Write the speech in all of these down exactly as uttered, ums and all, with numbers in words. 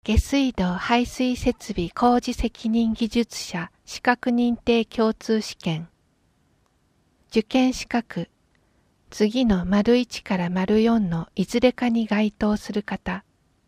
下水道排水設備工事責任技術者資格認定共通試験。受験資格、次の丸いちから丸よんのいずれかに該当する方。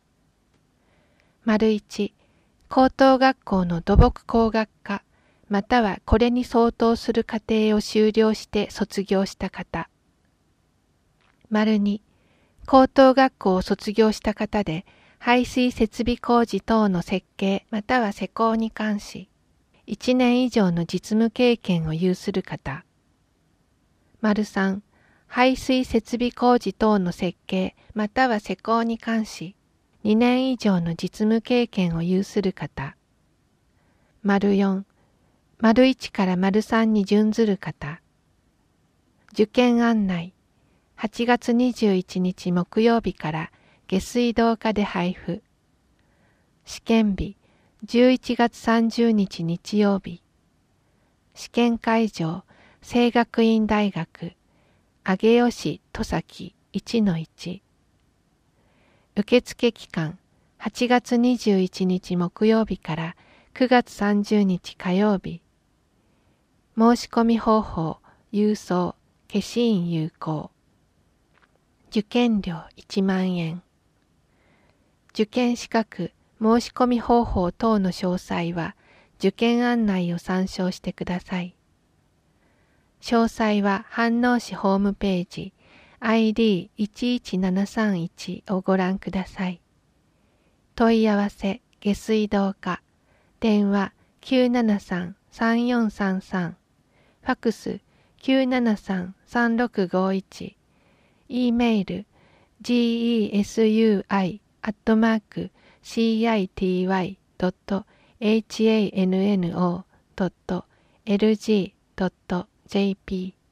丸いち、高等学校の土木工学科、またはこれに相当する課程を修了して卒業した方。丸に、高等学校を卒業した方で、排水設備工事等の設計または施工に関し、いちねん以上の実務経験を有する方。丸さん、排水設備工事等の設計または施工に関し、にねん以上の実務経験を有する方。丸よん、丸いちから丸さんに準ずる方。受験案内、はちがつにじゅういちにち木曜日から下水道課で配布。試験日、じゅういちがつさんじゅうにち日曜日。試験会場、聖学院大学、上尾市戸崎 いちのいち。受付期間、はちがつにじゅういちにち木曜日からくがつさんじゅうにち火曜日。申し込み方法、郵送、消印有効。受験料いちまんえん。受験資格、申し込み方法等の詳細は、受験案内を参照してください。詳細は飯能市ホームページ アイディーいちいちななさんいち をご覧ください。問い合わせ、下水道課、電話 きゅうななさん さんよんさんさん、ファクス きゅうななさん さんろくごいち、E メール ジーイーエスユーアイ アットマーク シーアイティーワイ ドット エイチエーエヌエヌオー ドット エルジー ドット ジェーピー